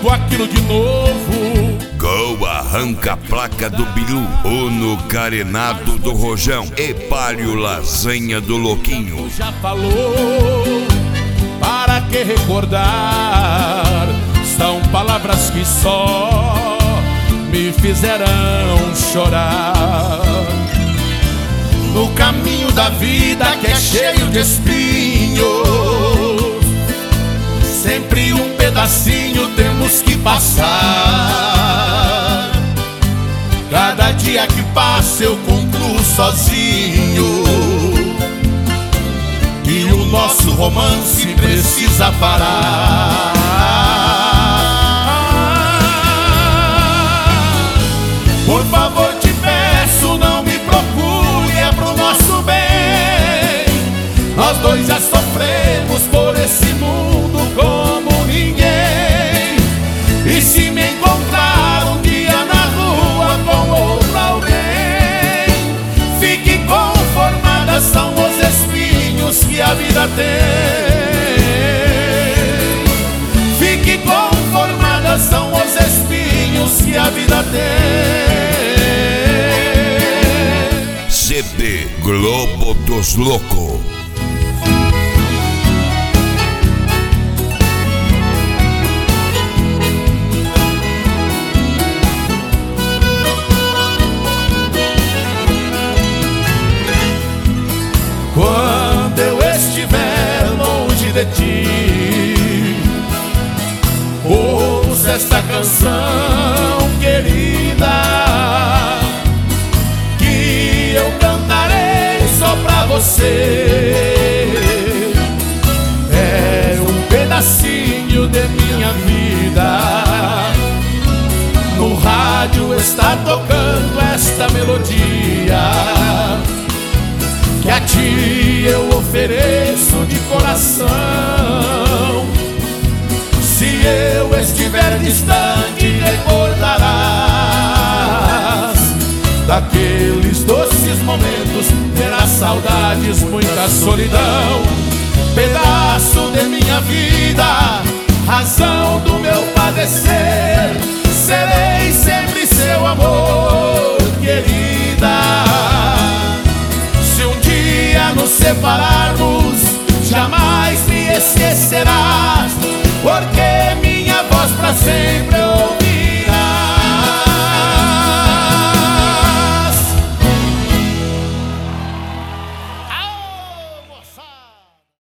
tudo aquilo de novo. Gol arranca a placa do Bilu, Uno carenado do Rojão e Palio lasanha do Louquinho. Já falou, para que recordar? São palavras que só me fizeram chorar. No caminho da vida que é cheio de espinhos, sempre um pedacinho temos que passar. Cada dia que passa eu concluo sozinho, e o nosso romance precisa parar. Por favor te peço, não me procure, é pro nosso bem. Nós dois já sofremos por esse mundo como ninguém. E se me encontrar um dia na rua com outro alguém, fique conformada, são os espinhos que a vida tem. Fique conformada, são os espinhos que a vida tem. CD Globo dos Loucos. Quando eu estiver longe de ti, ouça esta canção querida, que eu cantarei só pra você. É um pedacinho de minha vida. No rádio está tocando esta melodia, que a ti eu ofereço de coração. Se eu estiver distante, recordarás daqueles doces momentos, terás saudades, muita solidão. Pedaço de minha vida, razão do meu padecer, serei sempre seu amor, querida. Se um dia nos separarmos, jamais me esquecerás, porque minha voz pra sempre